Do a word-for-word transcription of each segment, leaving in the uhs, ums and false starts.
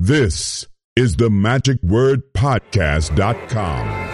This is the magic word podcast dot com.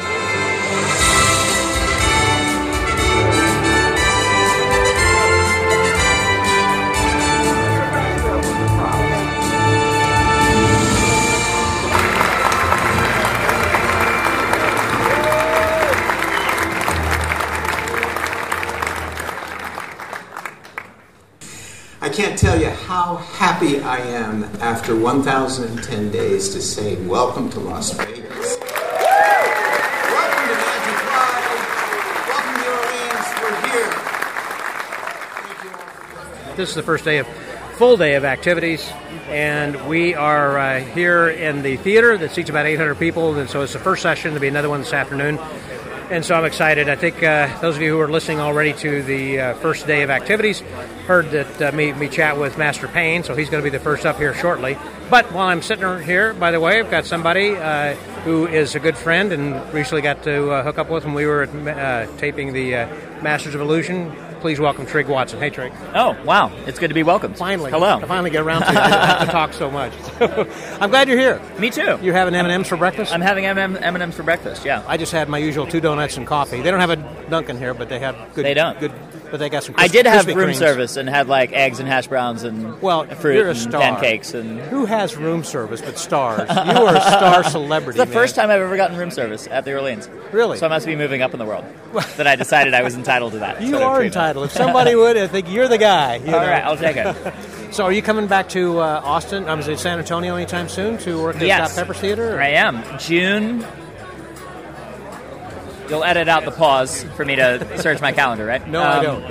I can't tell you how happy I am after one thousand ten days to say welcome to Las Vegas. Welcome to Magic Live. Welcome to New Orleans. We're here. Thank you all for coming. This is the first day of full day of activities, and we are uh, here in the theater that seats about eight hundred people, and so it's the first session. There'll be another one this afternoon. And so I'm excited. I think uh, those of you who are listening already to the uh, first day of activities heard that uh, me, me chat with Master Payne, so he's going to be the first up here shortly. But while I'm sitting here, by the way, I've got somebody uh, who is a good friend and recently got to uh, hook up with when we were uh, taping the uh, Masters of Illusion. Please welcome Trig Watson. Hey, Trig. Oh, wow. It's good to be welcomed. Finally. Hello. I finally get around to it. I don't have to talk so much. I'm glad you're here. Me too. You're having M and M's for breakfast? I'm having M and M's for breakfast, yeah. I just had my usual two donuts and coffee. They don't have a Dunkin' here, but they have good... They don't. Good, but they got some I crisp, did have Krispy room Kremes. service and had like eggs and hash browns and well, fruit you're a and star. pancakes. And Who has room service but stars? You are a star celebrity, It's the man. first time I've ever gotten room service at the Orleans. Really? So I must be moving up in the world. That I decided I was entitled to that. You sort of are treatment. entitled. If somebody would, I think you're the guy. You All know? right, I'll take it. So are you coming back to uh, Austin, um, is it San Antonio anytime soon to work at Yes. Scott Pepper's Theater? Or? I am. June... You'll edit out the pause for me to search my calendar, right? No, um, I don't.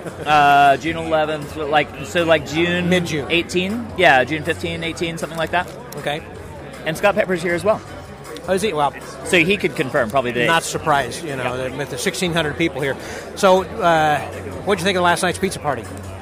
uh, June eleventh, like so, like June Mid-June. eighteen, yeah, June fifteen, eighteen, something like that. Okay. And Scott Pepper's here as well, Oh, is he? Well, so he could confirm probably the not surprised, you know, that with the sixteen hundred people here. So uh, what did you think of last night's pizza party?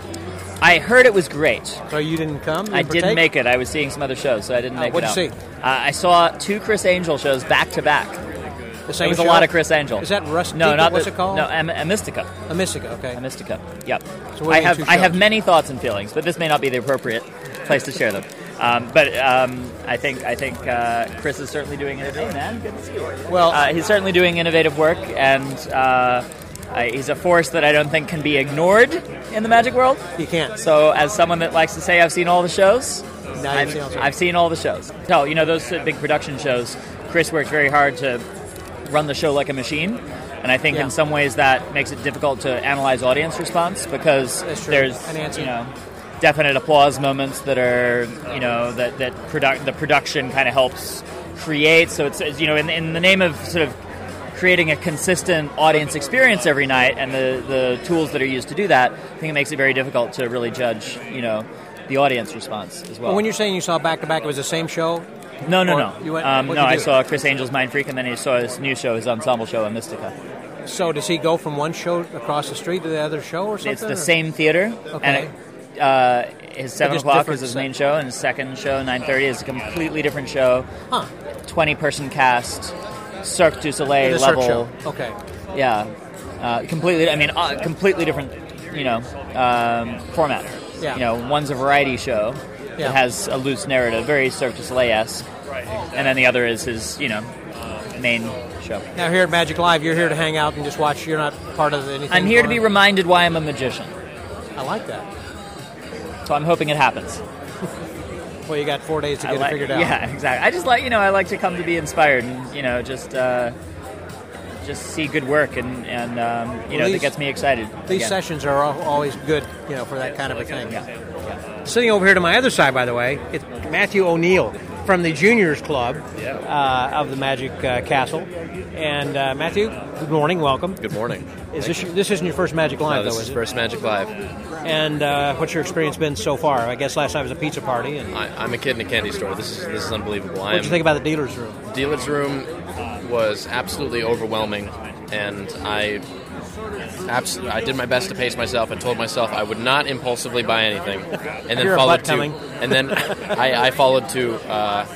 I heard it was great. So you didn't come? You I didn't didn't partake? make it. I was seeing some other shows, so I didn't Oh, make what'd it you out. see? Uh, I saw two Chris Angel shows back to back. The same It was a show? lot of Chris Angel. Is that Rustica? No, not What's the, it called? No, Am- Amistica. Amistica, okay. Amistica. Yep. So what I are the have two I have shows? many thoughts and feelings, but this may not be the appropriate place to share them. Um, but um, I think I think uh, Chris is certainly doing innovative. Hey, man, good to see you. Well, uh, he's certainly doing innovative work, and uh, I, he's a force that I don't think can be ignored in the magic world. you can't. So, as someone that likes to say I've seen all the shows, Now you've I've, seen all the- I've seen all the shows. So, you know, those big production shows, Chris works very hard to run the show like a machine. And I think Yeah. in some ways that makes it difficult to analyze audience response because That's true. there's, And answer. you know, definite applause moments that are, you know, that, that produ- the production kind of helps create. So it's, it's, you know, in, in the name of sort of creating a consistent audience experience every night and the, the tools that are used to do that, I think it makes it very difficult to really judge, you know, the audience response as well. Well, when you're saying you saw back-to-back, it was the same show? no, no, or no. you went- um, what'd no, you I do? saw Chris Angel's Mind Freak, and then I saw his new show, his ensemble show, Amistica. So does he go from one show across the street to the other show or something? It's the or? same theater. Okay. And it, uh, his seven just o'clock different is his set- main show, and his second show, nine thirty, is a completely different show. Huh. twenty-person cast, Cirque du Soleil The Cirque level. show. Okay. Yeah. Uh, completely, I mean, uh, completely different, you know, um, format. Yeah. You know, one's a variety show Yeah. that has a loose narrative, very Cirque du Soleil-esque. And then the other is his, you know, main show. Now here at Magic Live, you're here to hang out and just watch. You're not part of anything. I'm here to be going reminded why I'm a magician. on? I like that. So I'm hoping it happens. Well, you got four days to I get like- it figured out. Yeah, exactly. I just like, you know, I like to come to be inspired and, you know, just uh, just see good work and, and um, you Well, know, these- that gets me excited. These again. sessions are al- always good, you know, for that kind of a thing. Yeah. yeah. Sitting over here to my other side, by the way, it's Matthew O'Neill from the Juniors Club uh, of the Magic uh, Castle. And uh, Matthew, good morning, welcome. Good morning. Is this this isn't your first Magic Live, No, this though, is is it? first Magic Live. And uh, what's your experience been so far? I guess last night was a pizza party. And I, I'm a kid in a candy store. This is this is unbelievable. what did you think about the dealer's room? Dealer's room was absolutely overwhelming, and I abs- I did my best to pace myself and told myself I would not impulsively buy anything, and then Hear a followed butt to coming. and then I, I followed to. Uh,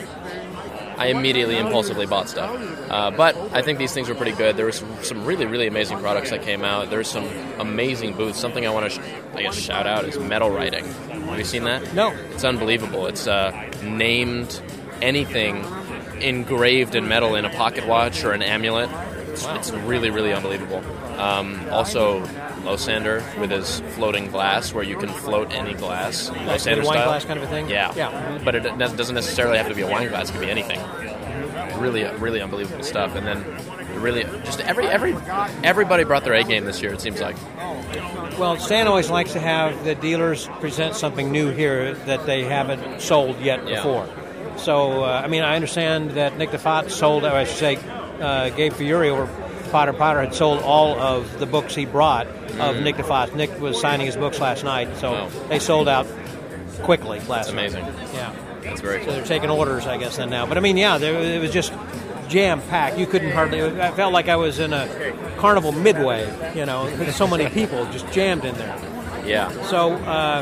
I immediately impulsively bought stuff. Uh, but I think these things were pretty good. There were some, some really, really amazing products that came out. There's some amazing booths. Something I want to, sh- I guess, shout out is metal writing. Have you seen that? No. It's unbelievable. It's uh, named anything engraved in metal in a pocket watch or an amulet. It's, wow. it's really, really unbelievable. Um, also, Losander with his floating glass, where you can float any glass. Like Losander a wine style. glass kind of a thing? Yeah. Yeah. Mm-hmm. But it doesn't necessarily have to be a wine glass. It could be anything. Really, really unbelievable stuff. And then, really, just every every everybody brought their A game this year. It seems like. Well, Stan always likes to have the dealers present something new here that they haven't sold yet Yeah. before. So, uh, I mean, I understand that Nick DeFat sold, or I should say, uh, Gabe Fiore over Potter Potter had sold all of the books he brought of Mm-hmm. Nick DeFat. Nick was signing his books last night, so Wow. they sold out quickly last That's amazing. night. Yeah. That's very So cool. they're taking orders, I guess, then now. But, I mean, yeah, there, it was just jam-packed. You couldn't hardly... I felt like I was in a Carnival Midway, you know, with so many people just jammed in there. Yeah. So, uh,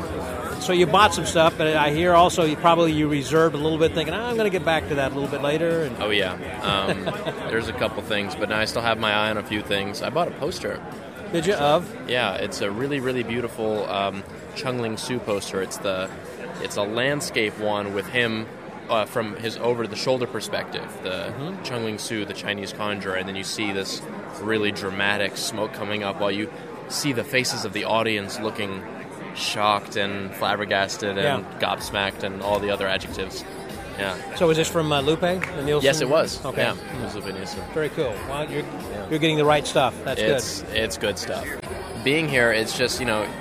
so you bought some stuff, but I hear also you probably you reserved a little bit, thinking, oh, I'm going to get back to that a little bit later. And Oh, yeah. Um, there's a couple things, but now I still have my eye on a few things. I bought a poster. did you of? Yeah, it's a really, really beautiful um, Chungling Su poster. It's the, it's a landscape one with him uh, from his over-the-shoulder perspective, the mm-hmm. Chungling Su, the Chinese conjurer, and then you see this really dramatic smoke coming up while you see the faces of the audience looking shocked and flabbergasted and Yeah. gobsmacked and all the other adjectives. Yeah. So was this from uh, Lupe, the Nielsen? Yes, it was. Okay. Yeah, it was Lupe Nielsen. Very cool. Well, you're, you're getting the right stuff. That's It's good. it's good stuff. Being here, it's just, you know,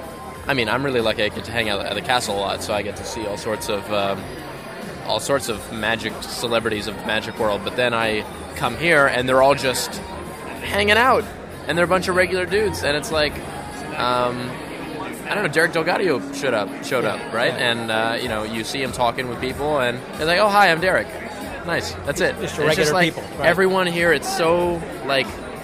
I mean, I'm really lucky I get to hang out at the castle a lot, so I get to see all sorts of um, all sorts of magic celebrities of the magic world. But then I come here, and they're all just hanging out, and they're a bunch of regular dudes, and it's like, um, I don't know, Derek Delgadio showed up, showed up, right? And uh, you know, you see him talking with people, and they're like, "Oh, hi, I'm Derek." Nice, that's it. Just It's regular just like people, right? everyone here. It's so like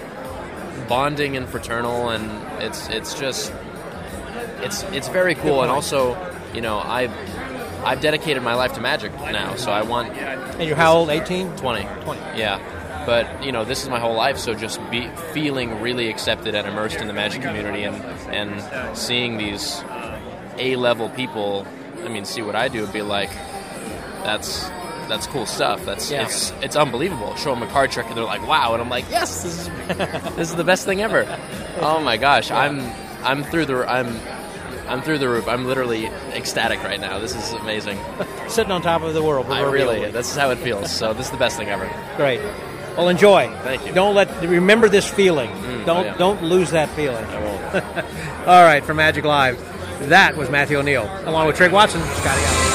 bonding and fraternal, and it's it's just it's it's very cool. And also, you know, I I've dedicated my life to magic now, so I want And you're how old? eighteen? twenty. twenty. Yeah. But, you know, this is my whole life, so just be feeling really accepted and immersed in the magic community and, and seeing these A-level people, I mean, see what I do and be like, that's that's cool stuff. That's Yeah. it's it's unbelievable. Show them a card trick and they're like, wow, and I'm like, yes, this is this is the best thing ever. Oh my gosh, Yeah. I'm I'm through the I'm I'm through the roof. I'm literally ecstatic right now. This is amazing. Sitting on top of the world. I really, this is how it feels. So this is the best thing ever. Great. Well, enjoy. Thank you. Don't let remember this feeling. Mm, don't oh, yeah. don't lose that feeling. I won't. All right, from Magic Live, that was Matthew O'Neill, along with Trig Watson, Scotty out.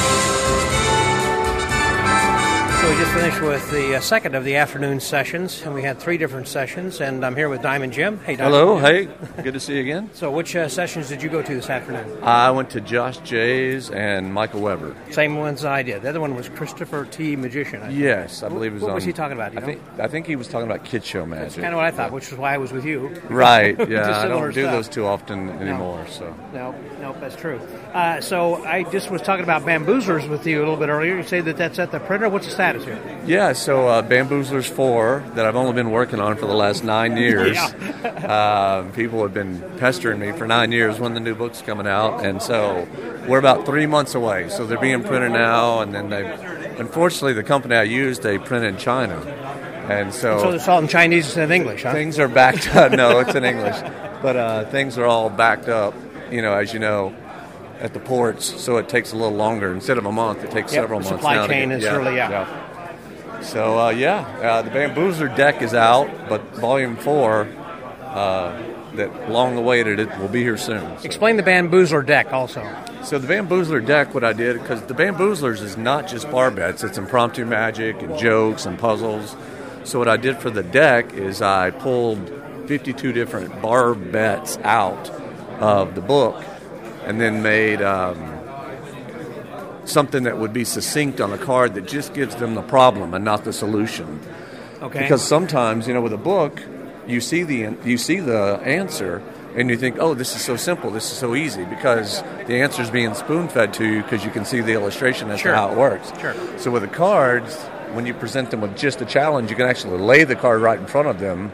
So we just finished with the uh, second of the afternoon sessions, and we had three different sessions, and I'm here with Diamond Jim. Hey, Diamond. Hello, hey, good to see you again. So which uh, sessions did you go to this afternoon? I went to Josh Jays and Michael Weber. Same ones I did. The other one was Christopher T. Magician. I think. Yes, I believe it was What on... was he talking about, do you I know? think I think he was talking about Kid Show Magic. That's kind of what I thought, which is why I was with you. Right, Just yeah, I similar don't do stuff. those too often anymore, so... No, no, that's true. Uh, so I just was talking about bamboozlers with you a little bit earlier. You say that that's at the printer. What's the status here? Yeah, so uh, Bamboozlers four, that I've only been working on for the last nine years. uh, people have been pestering me for nine years when the new book's coming out, and so we're about three months away. So they're being printed now, and then they... Unfortunately, the company I used, they print in China. And so... So it's all in Chinese instead of English, huh? Things are backed up. No, it's in English. But uh, things are all backed up, you know, as you know, at the ports. So it takes a little longer. Instead of a month, it takes Yep, several the months supply now to chain get- is yeah, really, yeah. yeah. So, uh, yeah, uh, the Bamboozler deck is out, but Volume four, uh, that long-awaited it, will be here soon. So. Explain the bamboozler deck also. So the Bamboozler deck, what I did, because the Bamboozlers is not just bar bets, it's impromptu magic and jokes and puzzles. So what I did for the deck is I pulled fifty-two different bar bets out of the book and then made um, something that would be succinct on a card that just gives them the problem and not the solution. Okay. Because sometimes, you know, with a book, you see the you see the answer and you think, oh, this is so simple, this is so easy, because the answer is being spoon-fed to you because you can see the illustration as Sure. to how it works. Sure. So with the cards, when you present them with just a challenge, you can actually lay the card right in front of them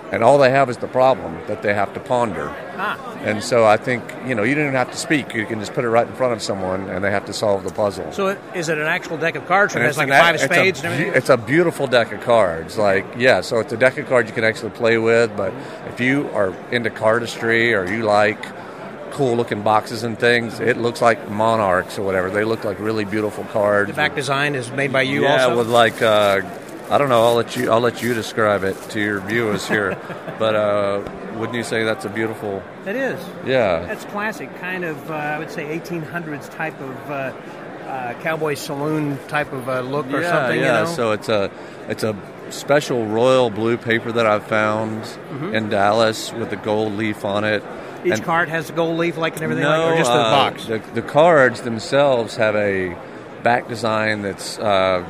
and all they have is the problem that they have to ponder. Ah. And so I think, you know, you don't even have to speak. You can just put it right in front of someone, and they have to solve the puzzle. So it, is it an actual deck of cards? Or And it has like an five ac- of spades it's a, and everything? It's a beautiful deck of cards. Like, yeah, so it's a deck of cards you can actually play with, but if you are into cardistry or you like cool-looking boxes and things, it looks like monarchs or whatever. They look like really beautiful cards. The back design is made by you yeah, also? with like... Uh, I don't know. I'll let you. I'll let you describe it to your viewers here. But uh, wouldn't you say that's a beautiful? It is. Yeah. That's classic, kind of. Uh, I would say eighteen hundreds type of uh, uh, cowboy saloon type of uh, look or yeah, something. Yeah. You know? So it's a it's a special royal blue paper that I've found Mm-hmm. in Dallas with the gold leaf on it. Each And- card has the gold leaf like and everything, no, like, or just the uh, box. The, the cards themselves have a back design that's. Uh,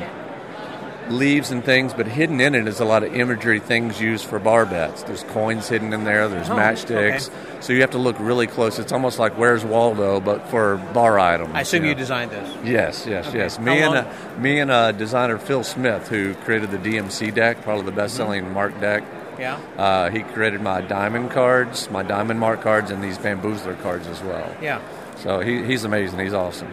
leaves and things, but hidden in it is a lot of imagery, things used for bar bets. There's coins hidden in there, there's Oh, matchsticks, okay. so you have to look really close. It's almost like Where's Waldo, but for bar items. I assume you know. designed this. Yes, yes, Okay. yes. How Me and long- uh, me and uh, designer Phil Smith, who created the D M C deck, probably the best-selling Mm-hmm. mark deck. Yeah. Uh, he created my diamond cards, my diamond mark cards, and these bamboozler cards as well. Yeah. So he, he's amazing. He's awesome.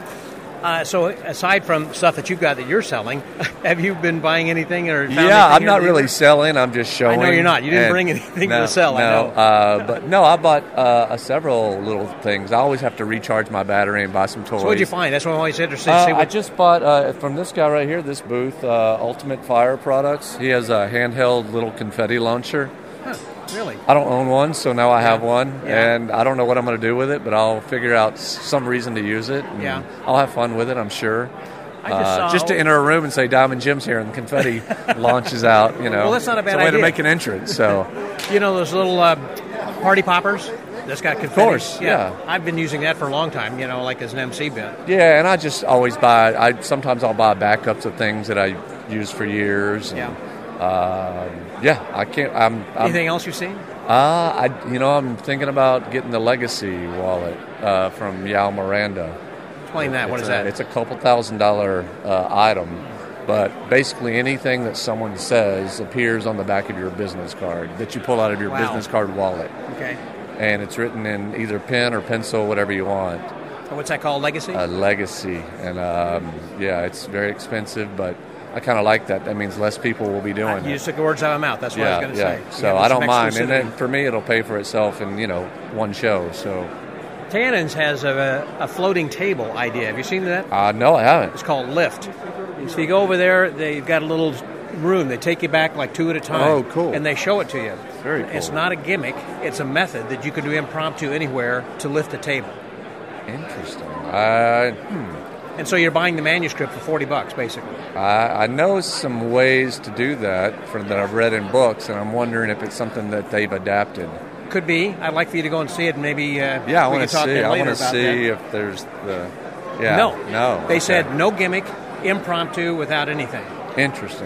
Uh, so aside from stuff that you've got that you're selling, have you been buying anything or found Yeah, anything I'm here not that really you- selling. I'm just showing. I know you're not. You didn't And- bring anything no, to sell. No, I know. Uh, but no, I bought uh, several little things. I always have to recharge my battery and buy some toys. So what'd you find? That's what I'm always interested to Uh, see. I What, just bought uh, from this guy right here, this booth, uh, Ultimate Fire Products. He has a handheld little confetti launcher. huh, really? I don't own one, so now I have one, Yeah. and I don't know what I'm going to do with it, but I'll figure out s- some reason to use it. and Yeah. I'll have fun with it, I'm sure. I just Uh, saw- just to enter a room and say Diamond Jim's here and the confetti launches out, you know. Well, that's not a bad it's a way idea. to make an entrance, so. You know those little uh, party poppers that's got confetti? Of course, yeah. I've been using that for a long time, you know, like as an M C bit. Yeah, and I just always buy, I sometimes I'll buy backups of things that I use for years. And, Yeah. Uh, yeah, I can't, I'm. I'm Anything else you've seen? Uh, I, you know, I'm thinking about getting the Legacy wallet uh, from Yao Miranda. Explain that. What It's is a- that? It's a couple thousand dollar uh, item, but basically anything that someone says appears on the back of your business card that you pull out of your Wow. business card wallet, Okay. and it's written in either pen or pencil, whatever you want. So what's that called? Legacy? A Legacy, and um, yeah, it's very expensive, but I kind of like that. That means less people will be doing you it. just took the words out of my mouth. That's what yeah, I was going to yeah. say. You So have I some don't mind, and exclusivity. then for me, it'll pay for itself in you know one show. So Tannen's has a, a floating table idea. Have you seen that? uh, no, I haven't. It's called Lift. So you go over there, they've got a little room. They take you back like two at a time. Oh, cool. And they show it to you. Very cool. It's not a gimmick. It's a method that you can do impromptu anywhere to lift a table. Interesting. I hmm. And so you're buying the manuscript for forty bucks, basically. I, I know some ways to do that from that I've read in books, and I'm wondering if it's something that they've adapted. Could be. I'd like for you to go and see it, and maybe uh, Yeah, I we want can to talk see. then I later want to about see that. if there's the. Yeah. No. No. They okay. said no gimmick, impromptu, without anything. Interesting.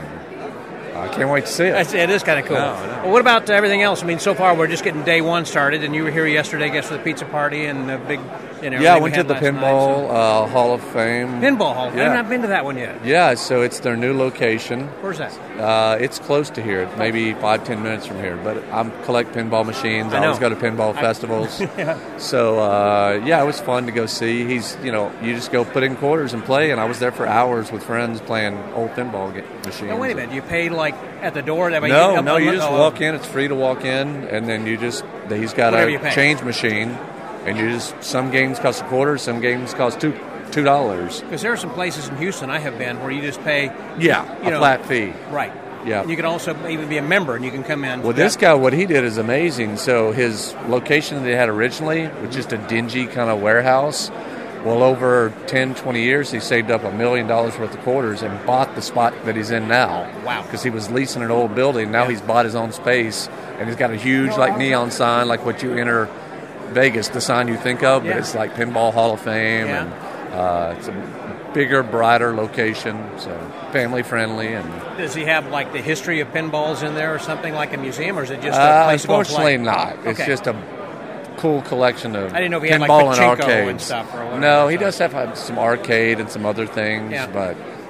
I can't wait to see it. That's, it is kind of cool. No, no. Well, what about everything else? I mean, so far we're just getting day one started, and you were here yesterday, I guess, for the pizza party and the big, you know. Yeah, I everything went we to the had last Pinball night, uh, Hall of Fame. so- Pinball Hall. Yeah. I've not been to that one yet. Yeah, so it's their new location. Where's that? Uh, it's close to here, maybe five, ten minutes from here. But I collect pinball machines. I I, know. always go to pinball festivals. So uh, yeah, it was fun to go see. He's, you know, you just go put in quarters and play. And I was there for hours with friends playing old pinball ga- machines. Now, wait a minute. You pay, like, at the door? That way No, you, no, you just oh, walk in. It's free to walk in, and then you just he's got Whatever you a pay. change machine, and you just some games cost a quarter, some games cost two two dollars. Because there are some places in Houston I have been where you just pay. Yeah, You a know, flat fee. Right. Yeah. And you can also even be a member, and you can come in. Well, this guy, what he did is amazing. So his location that they had originally was just a dingy kind of warehouse. Well, over ten, twenty years, he saved up a million dollars worth of quarters and bought the spot that he's in now. Wow. Because he was leasing an old building. Now Yeah. he's bought his own space, and he's got a huge like neon sign, like what you enter Vegas, the sign you think of, but Yeah. it's like Pinball Hall of Fame, Yeah. and uh, it's a bigger, brighter location, so family friendly. And Does he have, like, the history of pinballs in there or something like a museum, or is it just a uh, place to go and unfortunately play? not. It's Okay. just a cool collection of I didn't know if he had, like, pinball and pachinko arcades and stuff or whatever. No, he So- does have uh, some arcade and some other things, Yeah. but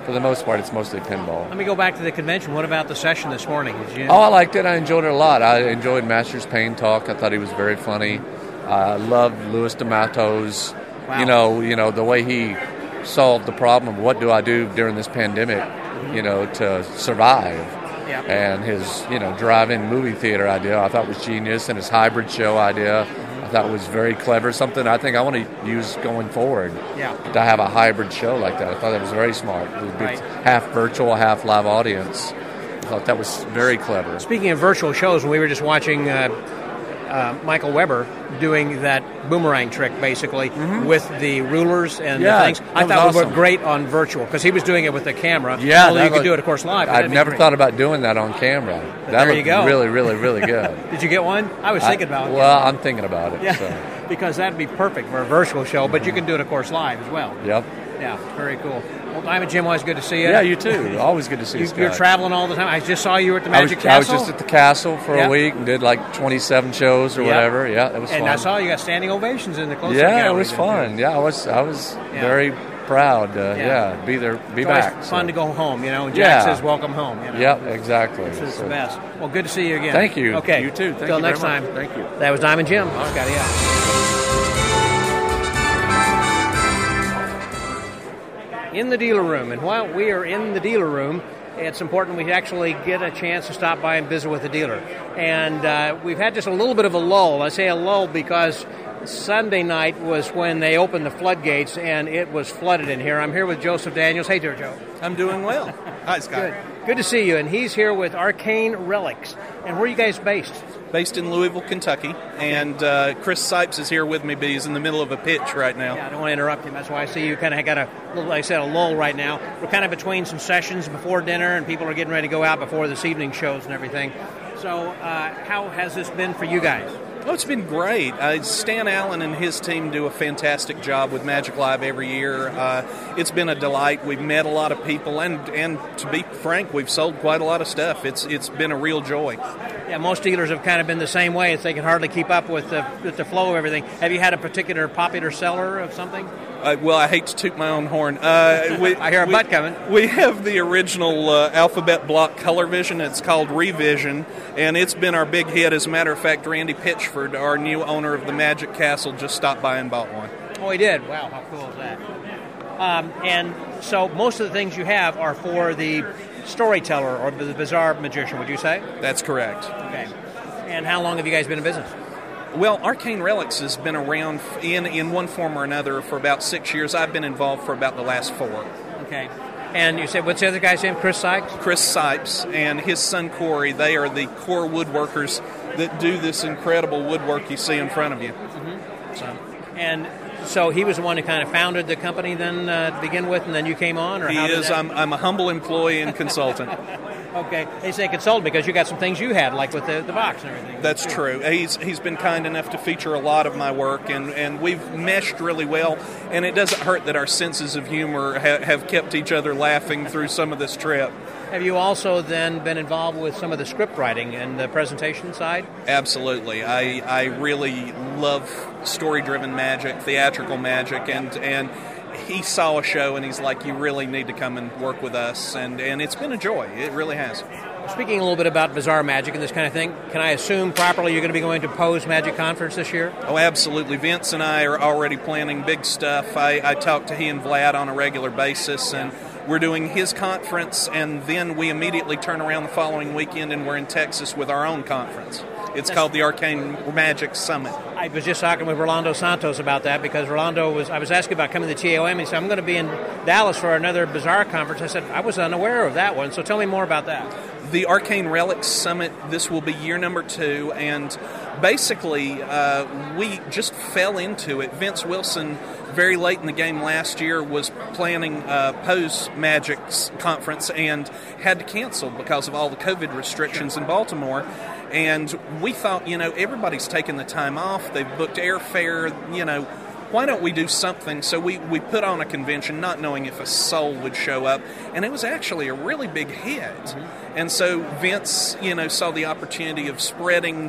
for the most part, it's mostly pinball. Let me go back to the convention. What about the session this morning? Did you... Oh, I liked it. I enjoyed it a lot. I enjoyed Masters Payne talk. I thought he was very funny. I uh, loved Louis D'Amato's, wow. you know, you know, the way he solved the problem of what do I do during this pandemic, you know, to survive. Yeah. And his, you know, drive-in movie theater idea I thought was genius, and his hybrid show idea I thought was very clever. Something I think I want to use going forward. Yeah. To have a hybrid show like that. I thought that was very smart. It would be right. half virtual, half live audience. I thought that was very clever. Speaking of virtual shows, when we were just watching uh, uh, Michael Weber doing that boomerang trick, basically, mm-hmm. with the rulers and yeah, the things, I thought awesome. it worked great on virtual, because he was doing it with the camera. Yeah. Although you was, could do it, of course, live. I've never great. thought about doing that on camera. But that there you go. really, really, really good. Did you get one? I was thinking I, about it. Well, I'm thinking about it. Yeah, so. because that'd be perfect for a virtual show, but you can do it, of course, live as well. Yep. Yeah, very cool. Well, Diamond Jim, always good to see you. Yeah, you too. Always good to see you, you Scott. You're traveling all the time. I just saw you at the Magic I was, Castle. I was just at the castle for yep. a week and did like twenty-seven shows or yep. whatever. Yeah, it was and fun. And I saw you got standing ovations in the close-up Yeah, gallery. it was fun. Too. Yeah, I was I was yeah. very proud to yeah. yeah, be there, be it's back. It's fun so. to go home, you know. And Jack yeah. says, welcome home. You know? Yep, exactly. It's, it's so. the best. Well, good to see you again. Thank you. Okay. You too. Thank Until you next very time. much. Thank you. That was Diamond Jim. Scotty out. In the dealer room, and while we are in the dealer room, it's important we actually get a chance to stop by and visit with the dealer. And uh, we've had just a little bit of a lull. I say a lull because Sunday night was when they opened the floodgates, and it was flooded in here. I'm here with Joseph Daniels. Hey there, Joe. I'm doing well. Hi, Scott. Good. Good to see you. And he's here with Arcane Relics. And where are you guys based? Based in Louisville, Kentucky. And uh, Chris Sipes is here with me, but he's in the middle of a pitch right now. Yeah, I don't want to interrupt him. That's why I see you kind of got a, like I said, a lull right now. We're kind of between some sessions before dinner, and people are getting ready to go out before this evening shows and everything. So uh, how has this been for you guys? Oh, it's been great. Uh, Stan Allen and his team do a fantastic job with Magic Live every year. Uh, it's been a delight. We've met a lot of people, and, and to be frank, we've sold quite a lot of stuff. It's It's been a real joy. Yeah, most dealers have kind of been the same way. It's they can hardly keep up with the, with the flow of everything. Have you had a particular popular seller of something? Uh, well, I hate to toot my own horn. Uh, we, I hear a we, butt coming. We have the original uh, Alphabet Block Color Vision. It's called Revision, and it's been our big hit. As a matter of fact, Randy Pitchford, our new owner of the Magic Castle, just stopped by and bought one. Oh, he did? Wow, how cool is that? Um, and so most of the things you have are for the storyteller or the bizarre magician, would you say? That's correct. Okay. And how long have you guys been in business? Well, Arcane Relics has been around in, in one form or another for about six years. I've been involved for about the last four. Okay. And you said, what's the other guy's name? Chris Sipes? Chris Sipes and his son Corey. They are the core woodworkers that do this incredible woodwork you see in front of you. Mm-hmm. So, and so he was the one who kind of founded the company then uh, to begin with, and then you came on? Or he how did is. that... I'm, I'm a humble employee and consultant. Okay. They say consultant because you got some things you had, like with the, the box and everything. That's true. He's he's been kind enough to feature a lot of my work, and, and we've meshed really well, and it doesn't hurt that our senses of humor ha- have kept each other laughing through some of this trip. Have you also then been involved with some of the script writing and the presentation side? Absolutely. I, I really love story-driven magic, theatrical magic, and and he saw a show and he's like, you really need to come and work with us, and, and it's been a joy. It really has. Speaking a little bit about bizarre magic and this kind of thing, can I assume properly you're going to be going to Poe's Magic Conference this year? Oh, absolutely. Vince and I are already planning big stuff. I, I talk to he and Vlad on a regular basis, and we're doing his conference, and then we immediately turn around the following weekend and we're in Texas with our own conference. It's called the Arcane Magic Summit. I was just talking with Rolando Santos about that because Rolando was, I was asking about coming to the T A O M, and he said, I'm going to be in Dallas for another Bizarre conference. I said, I was unaware of that one, so tell me more about that. The Arcane Relics Summit, this will be year number two, and basically uh, we just fell into it. Vince Wilson, very late in the game last year, was planning uh, Poe's Magic's conference and had to cancel because of all the COVID restrictions in Baltimore. And we thought, you know, everybody's taking the time off. They've booked airfare, you know, why don't we do something? So we, we put on a convention not knowing if a soul would show up, and it was actually a really big hit. Mm-hmm. And so Vince, you know, saw the opportunity of spreading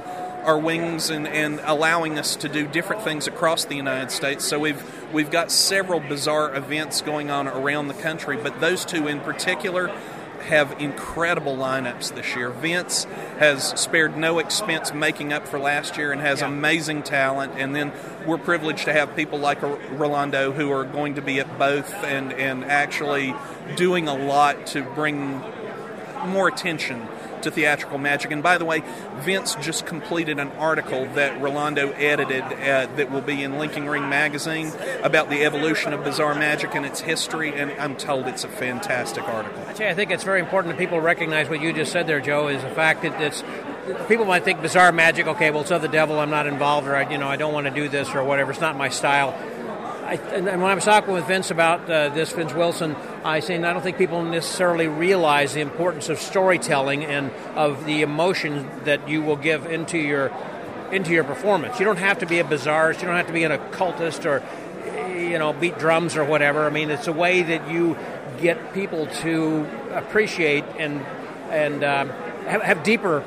our wings and, and allowing us to do different things across the United States. So we've we've got several bizarre events going on around the country, but those two in particular have incredible lineups this year. Vince has spared no expense making up for last year and has yeah. amazing talent, and then we're privileged to have people like Rolando who are going to be at both and, and actually doing a lot to bring more attention to theatrical magic. And by the way, Vince just completed an article that Rolando edited uh, that will be in Linking Ring magazine about the evolution of bizarre magic and its history, and I'm told it's a fantastic article. I think it's very important that people recognize what you just said there, Joe, is the fact that it's people might think bizarre magic, okay, well, it's of the devil, I'm not involved, or I, you know, I don't want to do this or whatever, it's not my style. I, and when I was talking with Vince about uh, this, Vince Wilson, I saying I don't think people necessarily realize the importance of storytelling and of the emotion that you will give into your into your performance. You don't have to be a bizarrist, you don't have to be an occultist or you know beat drums or whatever. I mean, it's a way that you get people to appreciate and and um, have, have deeper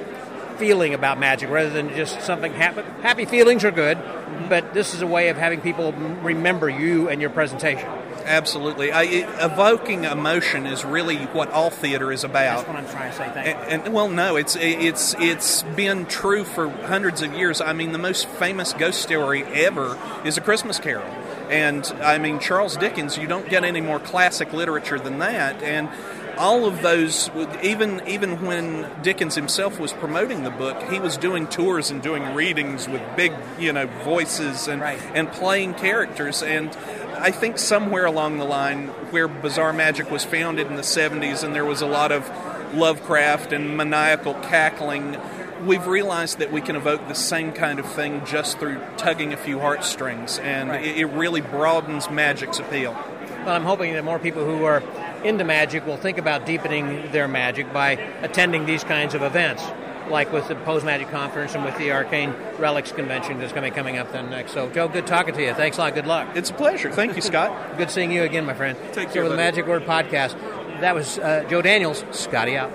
feeling about magic rather than just something happy. Happy feelings are good, but this is a way of having people remember you and your presentation. Absolutely. I, it, evoking emotion is really what all theater is about. That's what I'm trying to say. Thank you. And, and well, no, it's it's it's been true for hundreds of years. I mean, the most famous ghost story ever is A Christmas Carol. And, I mean, Charles Dickens, you don't get any more classic literature than that. And all of those, even even when Dickens himself was promoting the book, he was doing tours and doing readings with big, you know, voices and right. and playing characters. And I think somewhere along the line, where bizarre magic was founded in the seventies, and there was a lot of Lovecraft and maniacal cackling, we've realized that we can evoke the same kind of thing just through tugging a few heartstrings, and right. it, it really broadens magic's appeal. Well, I'm hoping that more people who are into magic will think about deepening their magic by attending these kinds of events, like with the Pose Magic Conference and with the Arcane Relics Convention that's going to be coming up then next. So, Joe, good talking to you. Thanks a lot. Good luck. It's a pleasure. Thank you, Scott. Good seeing you again, my friend. Take so care, with the buddy. Magic Word Podcast, that was uh, Joe Daniels, Scotty out.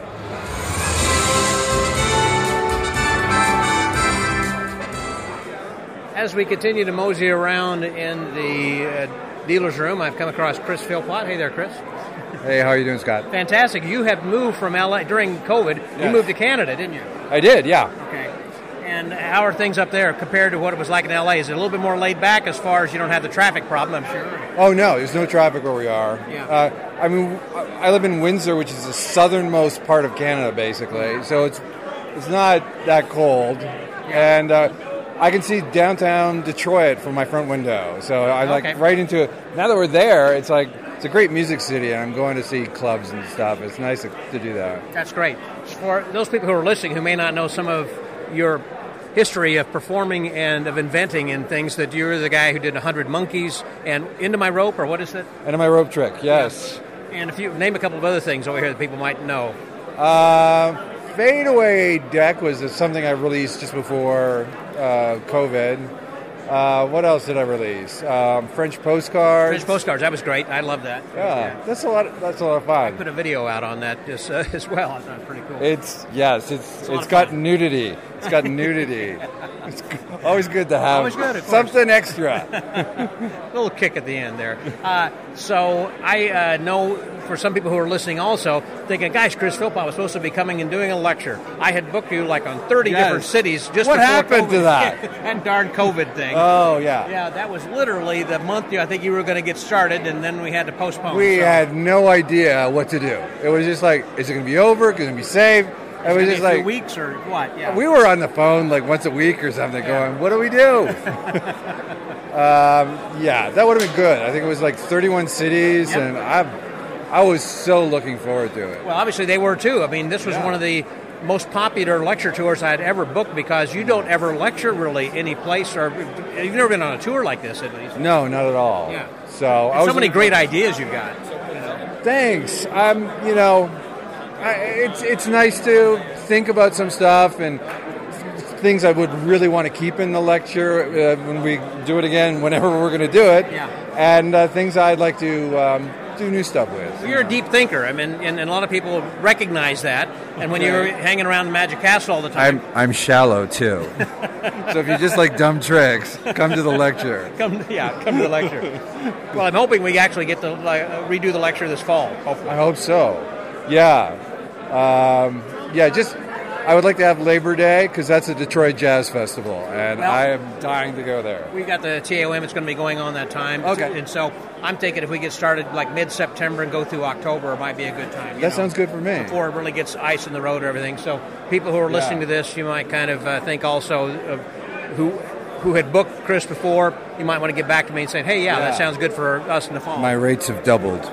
As we continue to mosey around in the uh, dealer's room, I've come across Chris Philpott. Hey there, Chris. Hey, how are you doing, Scott? Fantastic. You have moved from L A during COVID. Yes. You moved to Canada, didn't you? I did, yeah. Okay. And how are things up there compared to what it was like in L A? Is it a little bit more laid back as far as you don't have the traffic problem, I'm sure? Oh, no, there's no traffic where we are. Yeah. Uh, I mean, I live in Windsor, which is the southernmost part of Canada, basically. So it's it's not that cold. Yeah. And uh, I can see downtown Detroit from my front window. So I'm like Okay. right into it. Now that we're there, it's like it's a great music city, and I'm going to see clubs and stuff. It's nice to, to do that. That's great. For those people who are listening who may not know some of your history of performing and of inventing and things, that you're the guy who did one hundred Monkeys and Into My Rope, or what is it? Into My Rope Trick, yes. And if you name a couple of other things over here that people might know. Uh, Fade Away Deck was something I released just before uh, COVID. Uh, what else did I release? Um, French Postcards. French Postcards, that was great. I love that. Yeah, that's a lot. Of, that's a lot of fun. I put a video out on that just, uh, as well. I thought it was pretty cool. It's yes, it's It's a lot it's of got fun. nudity. It's got nudity. It's always good to have Always good, of course. something extra. A little kick at the end there. Uh, so I uh, know for some people who are listening also, thinking, gosh, Chris Philpott was supposed to be coming and doing a lecture. I had booked you like on thirty Yes. different cities just What before happened COVID. to that? And darn COVID thing. Oh yeah. Yeah, that was literally the month I think you were going to get started, and then we had to postpone. We so. had no idea what to do. It was just like, is it going to be over? Is it going to be saved? It was Maybe just a few like weeks or what? Yeah. we were on the phone like once a week or something, Yeah. going, "What do we do?" um, yeah, that would have been good. I think it was like thirty-one cities, Yep. and I, I was so looking forward to it. Well, obviously they were too. I mean, this was Yeah. one of the most popular lecture tours I had ever booked, because you don't ever lecture really any place, or you've never been on a tour like this at least. No, not at all. Yeah. So I And was so many looking great for- ideas you got. Thanks. I'm, you know, I, it's it's nice to think about some stuff and things I would really want to keep in the lecture uh, when we do it again, whenever we're going to do it. Yeah. And uh, things I'd like to um, do new stuff with. You're a deep thinker. I mean, and, and a lot of people recognize that. And when you're hanging around the Magic Castle all the time, I'm I'm shallow too. So if you just like dumb tricks, come to the lecture. come yeah, come to the lecture. Well, I'm hoping we actually get to uh, redo the lecture this fall. Hopefully. I hope so. Yeah, um, yeah. Just I would like to have Labor Day because that's a Detroit Jazz Festival, and Well- I am dying to go there. We've got the T A O M. It's going to be going on that time. Okay. And so I'm thinking if we get started like mid-September and go through October, it might be a good time. you That know, sounds good for me. Before it really gets ice in the road or everything. So people who are listening to this, you might kind of uh, think also of who who had booked Chris before. You might want to get back to me and say, hey, yeah, Yeah. that sounds good for us in the fall. My rates have doubled.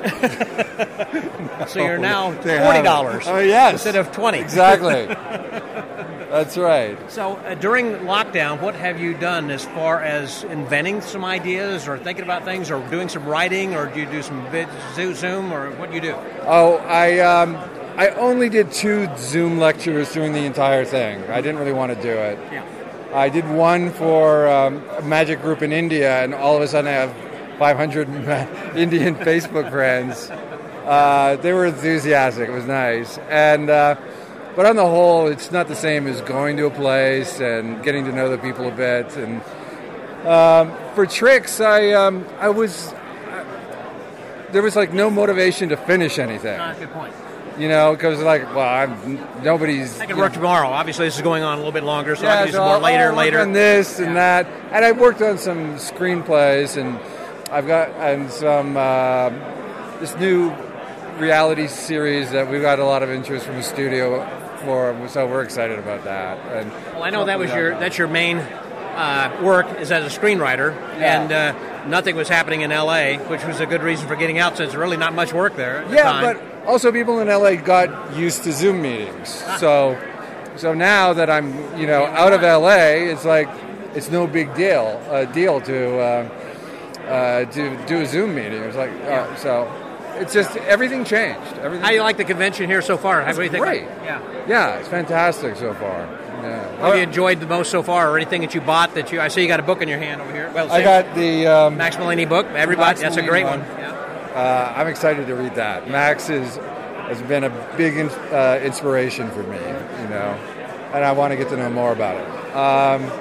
so you're now They forty dollars have. Oh, yes. instead of twenty dollars. Exactly. That's right. So uh, during lockdown, what have you done as far as inventing some ideas or thinking about things or doing some writing, or do you do some vid- Zoom, or what do you do? Oh, I um, I only did two Zoom lectures during the entire thing. I didn't really want to do it. Yeah. I did one for um, a magic group in India, and all of a sudden I have five hundred Indian Facebook friends. Uh, they were enthusiastic. It was nice. And uh, but on the whole, it's not the same as going to a place and getting to know the people a bit. And um, for tricks, I um, I was I, there was like no motivation to finish anything. Ah, good point. You know, because like, well, I'm nobody's. I can you work know, tomorrow. Obviously, this is going on a little bit longer, so I yeah, can do so some more I'll- later, I'll work later. on this and that, and I worked on some screenplays, and I've got and some uh, this new reality series that we've got a lot of interest from the studio for, so we're excited about that. And Well, I know that was your that's your main uh, work is as a screenwriter, Yeah. and uh, nothing was happening in L A, which was a good reason for getting out, since there's really not much work there. At the yeah, time. but also people in L A got used to Zoom meetings, Ah. so so now that I'm you know out of L A, it's like it's no big deal uh, deal to uh, uh, to do a Zoom meeting. It's like uh, so. It's just everything changed. Everything. How do you like the convention here so far? How It's do you think? great. Yeah. Yeah, it's fantastic so far. Yeah. What have you enjoyed the most so far, or anything that you bought that you? I see you got a book in your hand over here. Well, I got the um, Max Malini book. Everybody, Max that's a Malini great one. one. Yeah. Uh, I'm excited to read that. Max is has been a big in, uh, inspiration for me, you know, and I want to get to know more about it. Um,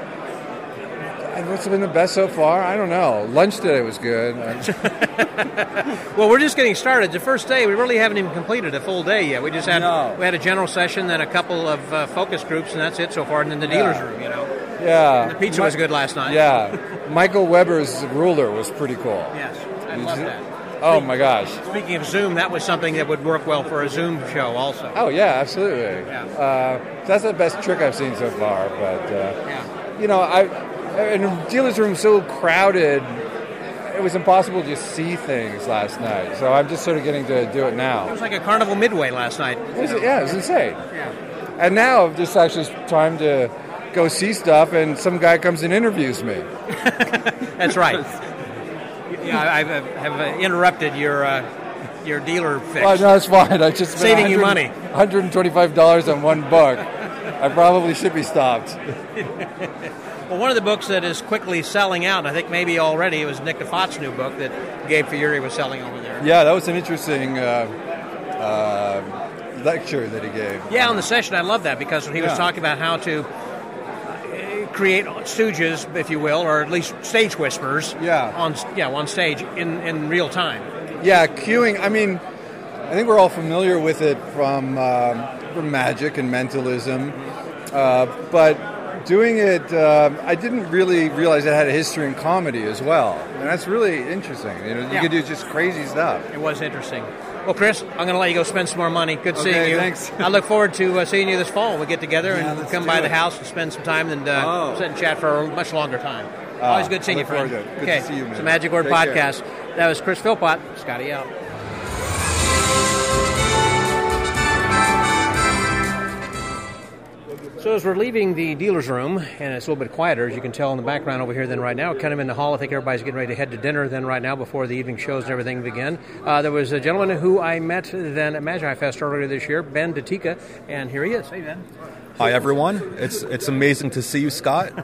and what's been the best so far? I don't know. Lunch today was good. Well, we're just getting started. The first day, we really haven't even completed a full day yet. We just had No. we had a general session, then a couple of uh, focus groups, and that's it so far. And then the dealer's room, you know. Yeah. The pizza was good last night. Yeah. Michael Weber's ruler was pretty cool. Yes, I Did love you- that. Oh my gosh. Speaking of Zoom, that was something that would work well for a Zoom show, also. Oh yeah, absolutely. Yeah. Uh, that's the best trick I've seen so far. But uh, Yeah. you know, I in the dealer's room so crowded, it was impossible to just see things last night. So I'm just sort of getting to do it It now. was like a Carnival Midway last night. It was, yeah, it was insane. Yeah. And now I've just actually time to go see stuff, and some guy comes and interviews me. That's right. Yeah, I I have uh, interrupted your uh, your dealer fix. Well, no, it's fine. I just spent Saving you one hundred money. one hundred twenty-five dollars on one book. I probably should be stopped. Well, one of the books that is quickly selling out, and I think maybe already, it was Nick DeFott's new book that Gabe Fieri was selling over there. Yeah, that was an interesting uh, uh, lecture that he gave. Yeah, on the session, I love that because he was Yeah. talking about how to uh, create stooges, if you will, or at least stage whisperers. Yeah. On yeah, on stage in, in real time. Yeah, cueing. I mean, I think we're all familiar with it from um, from magic and mentalism, uh, but doing it, um, I didn't really realize it had a history in comedy as well, and that's really interesting. You know, you Yeah. could do just crazy stuff. It was interesting. Well, Chris, I'm going to let you go spend some more money. Good Okay, seeing you. thanks. I look forward to uh, seeing you this fall. We get together Yeah, and let's come do by it. the house and spend some time and uh, Oh. sit and chat for a much longer time. Ah, Always good seeing I you, look friend. forward to it. Good okay, to see you, man. it's a Magic Word Take care. Podcast. That was Chris Philpott. Scotty out. So as we're leaving the dealer's room, and it's a little bit quieter, as you can tell in the background over here than right now, kind of in the hall, I think everybody's getting ready to head to dinner then right now before the evening shows and everything begin. Uh, there was a gentleman who I met then at Magi Fest earlier this year, Ben DeTika, and here he is. Hey, Ben. Hi everyone! It's it's amazing to see you, Scott.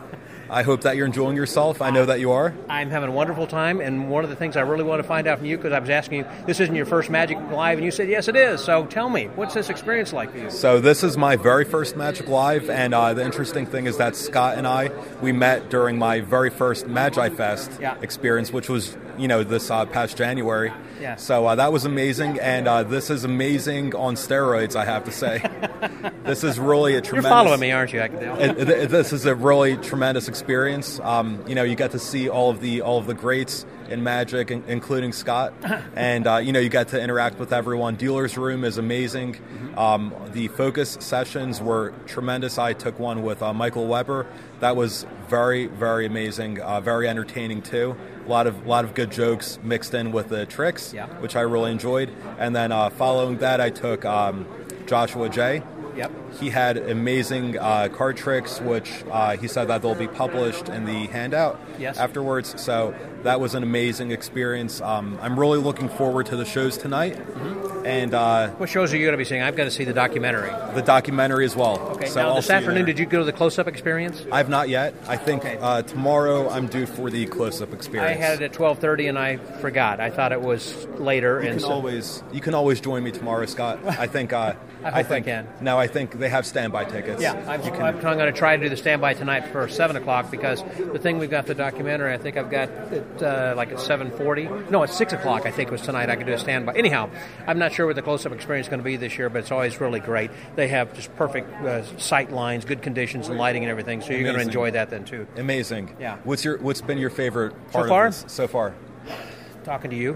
I hope that you're enjoying yourself. I know that you are. I'm having a wonderful time, and one of the things I really want to find out from you, because I was asking you, this isn't your first Magic Live, and you said, yes, it is. So tell me, what's this experience like for you? So this is my very first Magic Live, and uh, the interesting thing is that Scott and I, we met during my very first Magi Fest yeah. experience, which was, you know, this uh, past January. Yeah. So uh, that was amazing, and uh, this is amazing on steroids, I have to say. This is really a tremendous... You're following me, aren't you? I can tell. it, it, this is a really tremendous experience. Um, you know, you get to see all of the all of the greats in Magic, in, including Scott, and uh, you know, you get to interact with everyone. Dealer's Room is amazing. Mm-hmm. Um, the focus sessions were tremendous. I took one with uh, Michael Weber. That was very, very amazing. Uh, very entertaining too. A lot of lot of good jokes mixed in with the tricks, yeah. which I really enjoyed. And then uh, following that, I took um, Joshua J. Yep. He had amazing uh, card tricks, which uh, he said that they'll be published in the handout yes. afterwards. So that was an amazing experience. Um, I'm really looking forward to the shows tonight. Mm-hmm. And uh, what shows are you going to be seeing? I've got to see the documentary. The documentary as well. Okay. So now, I'll this afternoon, did you go to the close-up experience? I have not yet. I think okay. uh, tomorrow I'm due for the close-up experience. I had it at twelve thirty, and I forgot. I thought it was later. You and can so always you can always join me tomorrow, Scott. I think. Uh, I hope I think. I can. No, I think they have standby tickets. Yeah, I'm, I'm, I'm going to try to do the standby tonight for seven o'clock because the thing we've got the documentary. I think I've got it uh, like at seven forty. No, it's six o'clock. I think it was tonight. I could do a standby. Anyhow, I'm not sure what the close-up experience is going to be this year, but it's always really great. They have just perfect uh, sight lines, good conditions and lighting and everything. So you're Amazing. going to enjoy that then too. Amazing. Yeah. What's your What's been your favorite part so far? of this so far? Talking to you.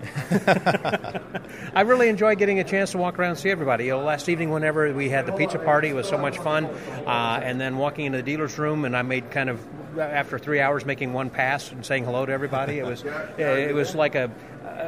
I really enjoy getting a chance to walk around and see everybody. You know, last evening, whenever we had the pizza party, it was so much fun. Uh, and then walking into the dealer's room, and I made kind of after three hours making one pass and saying hello to everybody. It was it was like a,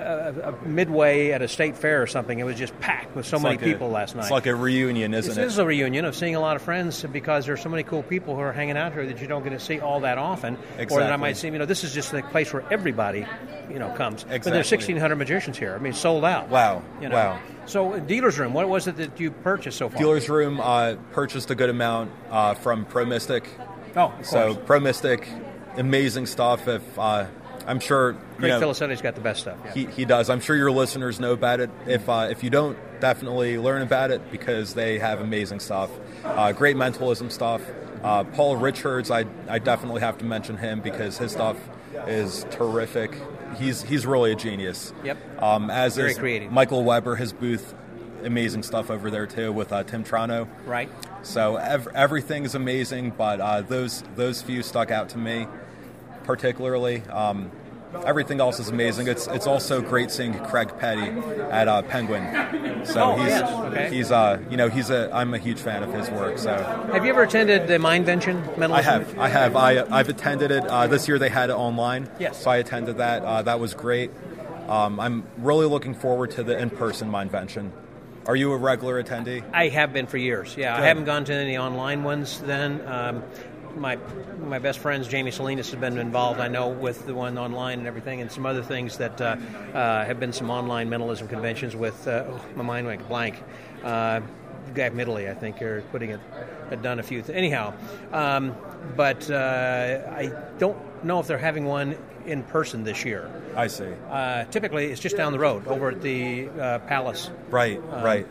a, a midway at a state fair or something. It was just packed with so it's many like people a, last night. It's like a reunion, isn't this it? This is a reunion of seeing a lot of friends because there's so many cool people who are hanging out here that you don't get to see all that often. Exactly. Or that I might see, you know, this is just a place where everybody, you know, comes. Exactly. But there's sixteen hundred magicians here. I mean, sold out. Wow. You know? Wow. So, Dealer's Room, what was it that you purchased so far? Dealer's Room uh, purchased a good amount uh, from Pro Mystic. Oh, of so course. Pro Mystic, amazing stuff. If uh, I'm sure, Craig you know, Filisetti's got the best stuff. Yeah. He he does. I'm sure your listeners know about it. If uh, if you don't, definitely learn about it because they have amazing stuff. Uh, great mentalism stuff. Uh, Paul Richards, I I definitely have to mention him because his stuff is terrific. He's he's really a genius. Yep. Um, as Very is creative. Michael Weber, his booth, amazing stuff over there too with uh, Tim Trano. Right. So ev- everything is amazing, but uh, those those few stuck out to me particularly. Um, everything else is amazing. It's it's also great seeing Craig Petty at uh, Penguin. So Oh, he's yes. Okay. he's uh you know he's a I'm a huge fan of his work. So Have you ever attended the Mindvention Mentalism? I have I have I I've attended it. Uh, this year they had it online. Yes. So I attended that. Uh, that was great. Um, I'm really looking forward to the in-person Mindvention. Are you a regular attendee? I have been for years, yeah. Good. I haven't gone to any online ones then. Um, my my best friends, Jamie Salinas, has been involved, I know, with the one online and everything, and some other things that uh, uh, have been some online mentalism conventions with, uh, oh, my mind went blank. Uh, Guy from Italy, I think, are putting it, had done a few things. Anyhow, um, but uh, I don't know if they're having one in person this year. I see. Uh, typically, it's just down the road over at the uh, Palace. Right, um, right.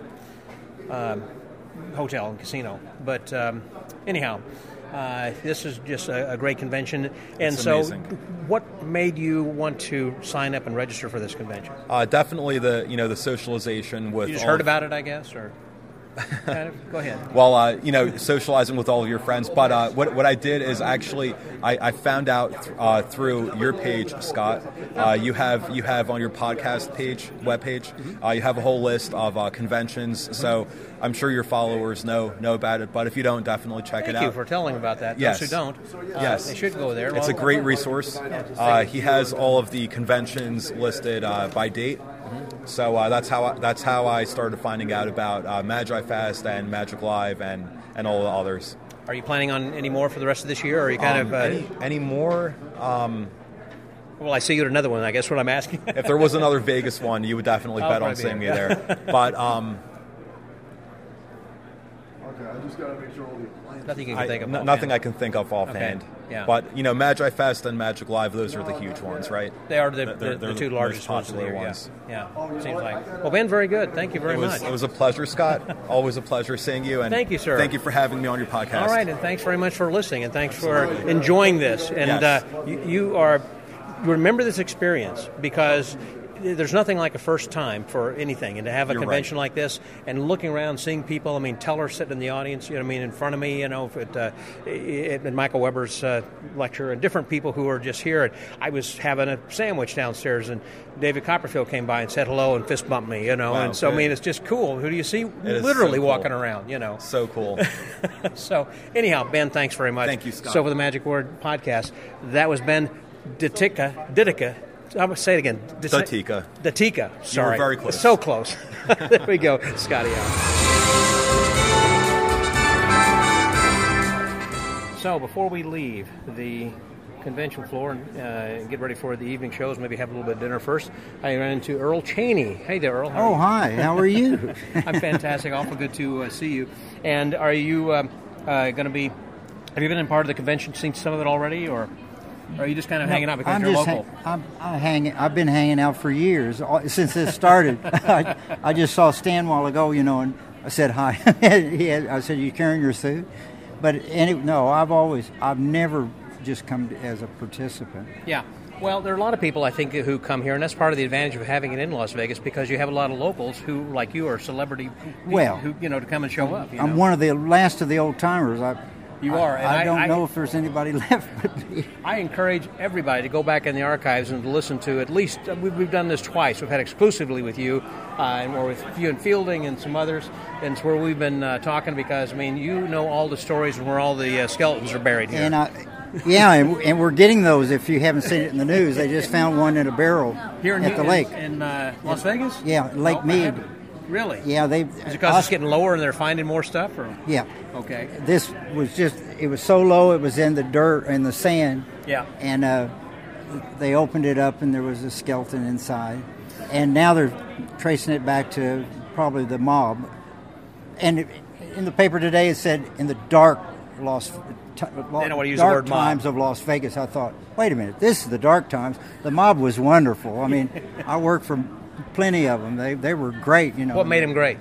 Um, hotel and casino. But um, anyhow, uh, this is just a, a great convention. And It's so, amazing. what made you want to sign up and register for this convention? Uh, definitely the you know the socialization with. You just all heard of- about it, I guess, or kind of? Go ahead. Well, uh, you know, socializing with all of your friends. But uh, what what I did is actually I, I found out th- uh, through your page, Scott. Uh, you have you have on your podcast page, webpage, uh, you have a whole list of uh, conventions. So I'm sure your followers know know about it. But if you don't, definitely check Thank it out. you for telling about that. Yes. Those who don't, uh, Yes. they should go there. It's a Well, great resource. Uh, he has all of the conventions listed uh, by date. So uh, that's how I, that's how I started finding out about uh, Magi Fest and Magic Live and, and all the others. Are you planning on any more for the rest of this year, or are you kind Um, of? Uh, any, any more? Um, well, I see you at another one. I guess what I'm asking. if there was another Vegas one, you would definitely I'll bet on probably seeing be me there. there. But um, Okay, I just got to make sure all the appliances. Nothing you can I, think of. n- offhand. nothing I can think of offhand. Okay. Yeah. But you know, Magi Fest and Magic Live, those are the huge ones, right? They are the, They're- the, they're the two most largest ones of the popular year. ones. Yeah, yeah. Seems like. Well, Ben, very good. Thank you very It was, much. it was a pleasure, Scott. Always a pleasure seeing you. And Thank you, sir. Thank you for having me on your podcast. All right, and thanks very much for listening, and thanks for enjoying this. And Yes. uh, you, you are remember this experience, because there's nothing like a first time for anything, and to have a You're convention right. like this and looking around, seeing people. I mean, Teller sitting in the audience. You know, what I mean, in front of me. You know, at, uh, at Michael Weber's uh, lecture, and different people who are just here. And I was having a sandwich downstairs, and David Copperfield came by and said hello and fist bumped me. You know, Wow, and so I good. mean, it's just cool. Who do you see is literally so cool. walking around? You know, So cool. so anyhow, Ben, thanks very much. Thank you, Scott. So for the Magic Word podcast, that was Ben Ditica. Ditica. I'm gonna say it again. Dis- Datica. Datica. Sorry. very close. So close. There we go. Scotty out. So before we leave the convention floor and uh, get ready for the evening shows, maybe have a little bit of dinner first, I ran into Earl Cheney. Hey there, Earl. How are Oh, you? hi. How are you? I'm fantastic. Awful good to uh, see you. And are you um, uh, going to be? Have you been in part of the convention, seen some of it already, or are you just kind of hanging out because I'm you're just local? hang- I'm, I hang, I've been hanging out for years all- since this started. I, I just saw Stan a while ago, you know, and I said hi. he had, I said, "You carrying your suit?" But any, no, I've always, I've never just come to, as a participant. Yeah. Well, there are a lot of people, I think, who come here, and that's part of the advantage of having it in Las Vegas, because you have a lot of locals who, like you, are celebrity people Well, who, you know, to come and show up. You I'm know? one of the last of the old timers. I, You I- are, and I, I- don't I- know if there's anybody left but me. I encourage everybody to go back in the archives and to listen to at least, uh, we've, we've done this twice. We've had exclusively with you, uh, and we're with you and Fielding and some others, and it's where we've been uh, talking, because, I mean, you know all the stories and where all the uh, skeletons are buried here. And I, yeah, and, and we're getting those. If you haven't seen it in the news, they just found one in a barrel Here in, at the in, lake. in uh, Las Vegas? Yeah, Lake Oh, I Mead. haven't- Really? Yeah, they. Is it because it's getting lower and they're finding more stuff? Or? Yeah. Okay. This was just. It was so low. It was in the dirt and the sand. Yeah. And uh, they opened it up, and there was a skeleton inside. And now they're tracing it back to probably the mob. And it, in the paper today, it said in the dark Las. T- They don't want to use dark the word mob. times of Las Vegas. I thought, wait a minute, this is the dark times. The mob was wonderful. I mean, I worked for plenty of them. They they were great. You know. What made them great?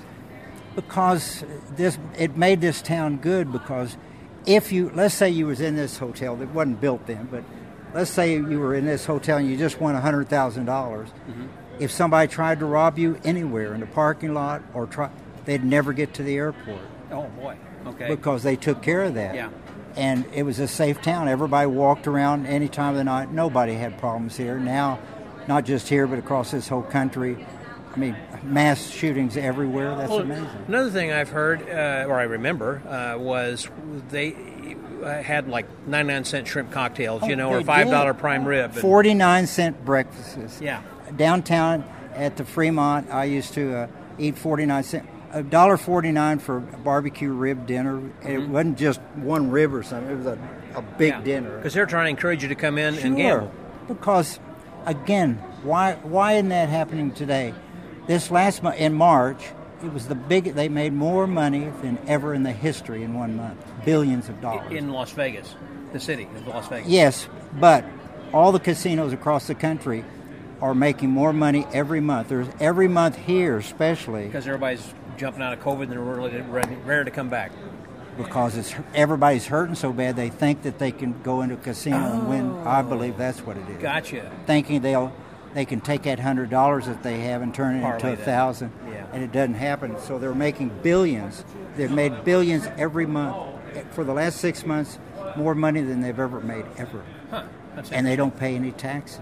Because this it made this town good. Because if you, let's say you was in this hotel that wasn't built then, but let's say you were in this hotel and you just won a hundred thousand dollars. If somebody tried to rob you anywhere in the parking lot or try, they'd never get to the airport. Oh, boy. Okay. Because they took care of that. Yeah. And it was a safe town. Everybody walked around any time of the night. Nobody had problems here. Now, not just here, but across this whole country. I mean, mass shootings everywhere. That's Well, amazing. Another thing I've heard, uh, or I remember, uh, was they uh, had like ninety-nine cent shrimp cocktails, you Oh, know, or they five dollar did. prime rib. and- forty-nine cent breakfasts. Yeah. Downtown at the Fremont, I used to uh, eat forty-nine cent. one dollar forty-nine for a barbecue rib dinner. It wasn't just one rib or something. It was a, a big Yeah. dinner. Because they're trying to encourage you to come in and Sure. gamble. Because, again, why why isn't that happening today? This last month, in March, it was the big. They made more money than ever in the history in one month. Billions of dollars. In Las Vegas, the city of Las Vegas. Yes, but all the casinos across the country are making more money every month. There's every month here, especially Because everybody's jumping out of COVID and they're really ready, ready to come back. because it's everybody's hurting so bad. They think that they can go into a casino and win. I believe that's what it is. Gotcha. Thinking they'll they can take that hundred dollars that they have and turn it Parlay into a that. thousand, Yeah. and it doesn't happen. So they're making billions. They've made billions every month for the last six months, more money than they've ever made ever, Huh. That's and they don't pay any taxes.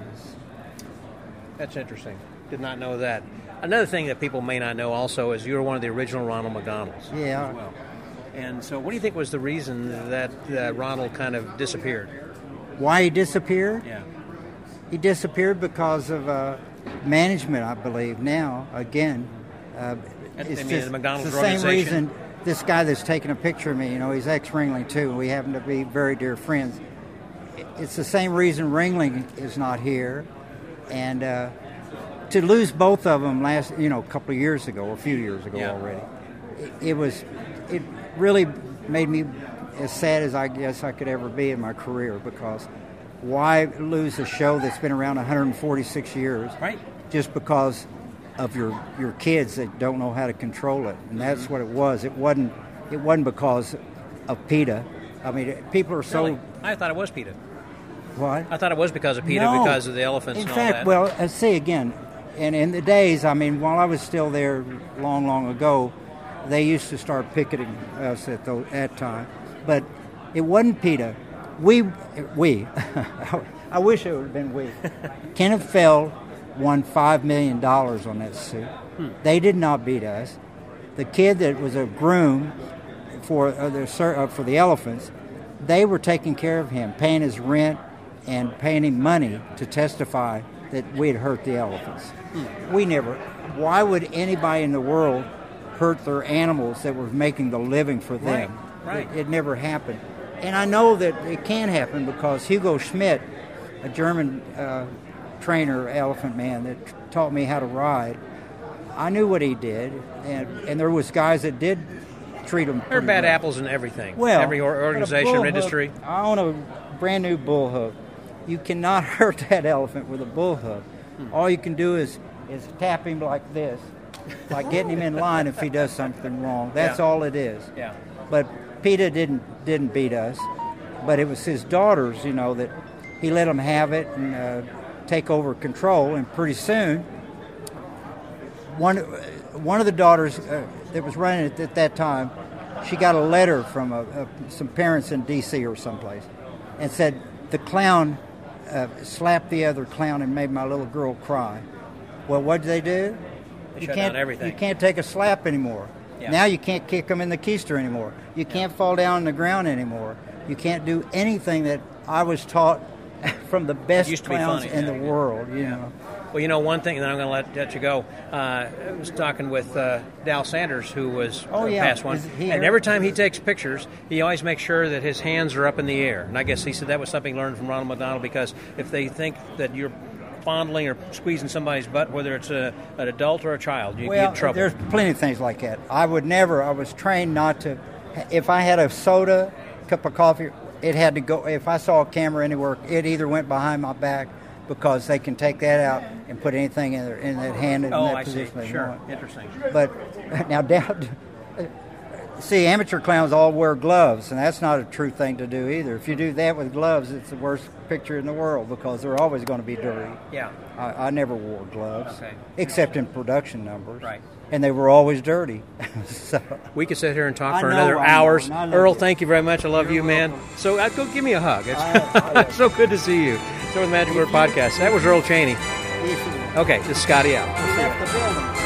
That's interesting. Did not know that. Another thing that people may not know also is you were one of the original Ronald McDonalds. Yeah. As well. And so what do you think was the reason that uh, Ronald kind of disappeared? Why he disappeared? Yeah. He disappeared because of uh, management, I believe. Now, again, uh, And- it's, I mean, just, the McDonald's it's the same organization? reason. This guy that's taking a picture of me, you know, he's ex-Ringling too. And we happen to be very dear friends. It's the same reason Ringling is not here, and uh, to lose both of them last, you know, a couple of years ago, or a few years ago Yeah. already, it, it was, it really made me as sad as I guess I could ever be in my career, because why lose a show that's been around one hundred forty-six years right. just because of your your kids that don't know how to control it? And that's what it was. It wasn't it wasn't because of PETA. I mean, people are so... Really? I thought it was PETA. What? I thought it was because of PETA, no. because of the elephants in and fact, all that. well, uh, see, again, and in the days, I mean, while I was still there long, long ago, they used to start picketing us at the, that time. But it wasn't PETA. We, we, I wish it would have been we. Kenneth Feld won five million dollars on that suit. Hmm. They did not beat us. The kid that was a groom for uh, the uh, for the elephants, they were taking care of him, paying his rent and paying him money to testify that we had hurt the elephants. Hmm. We never. Why would anybody in the world hurt their animals that were making the living for them? Right. It, it never happened. And I know that it can happen because Hugo Schmidt, a German uh, trainer, elephant man that t- taught me how to ride, I knew what he did, and and there was guys that did treat him. There are bad well. apples in everything. Well, every or- organization or industry. Hook, I own a brand new bull hook. You cannot hurt that elephant with a bull hook. Hmm. All you can do is is tap him like this, like getting him in line if he does something wrong. That's yeah. all it is. Yeah. But PETA didn't didn't beat us, but it was his daughters, you know, that he let them have it and uh, take over control, and pretty soon. One, one of the daughters uh, that was running it at that time, she got a letter from a, a, some parents in D C or someplace, and said the clown uh, slapped the other clown and made my little girl cry. Well, what did they do? They you shut can't, down everything. You can't take a slap anymore. Yeah. Now you can't kick them in the keister anymore. You can't yeah. fall down on the ground anymore. You can't do anything that I was taught from the best clowns in the world. You yeah. know. Well, you know, one thing, and then I'm going to let, let you go. Uh, I was talking with uh, Dal Sanders, who was oh, uh, yeah. past one. And every time he takes pictures, he always makes sure that his hands are up in the air. And I guess he said that was something learned from Ronald McDonald, because if they think that you're fondling or squeezing somebody's butt, whether it's a, an adult or a child, you well, get in trouble. There's plenty of things like that. I would never, I was trained not to, if I had a soda, cup of coffee, it had to go, if I saw a camera anywhere, it either went behind my back, because they can take that out and put anything in, their, in that hand in oh, that I position see. they Sure. want. Interesting. But now, down, see, amateur clowns all wear gloves, and that's not a true thing to do either. If you do that with gloves, it's the worst picture in the world, because they're always going to be dirty. Yeah. I, I never wore gloves, okay. except in production numbers. Right. And they were always dirty. so, we could sit here and talk I for know, another I know, hours. you. Earl, thank you very much. I love You're you, man. welcome. So uh, go give me a hug. It's I, I, so good to see you. So with the Magic Word Podcast. That was Earl Cheney. Okay, this is Scotty out.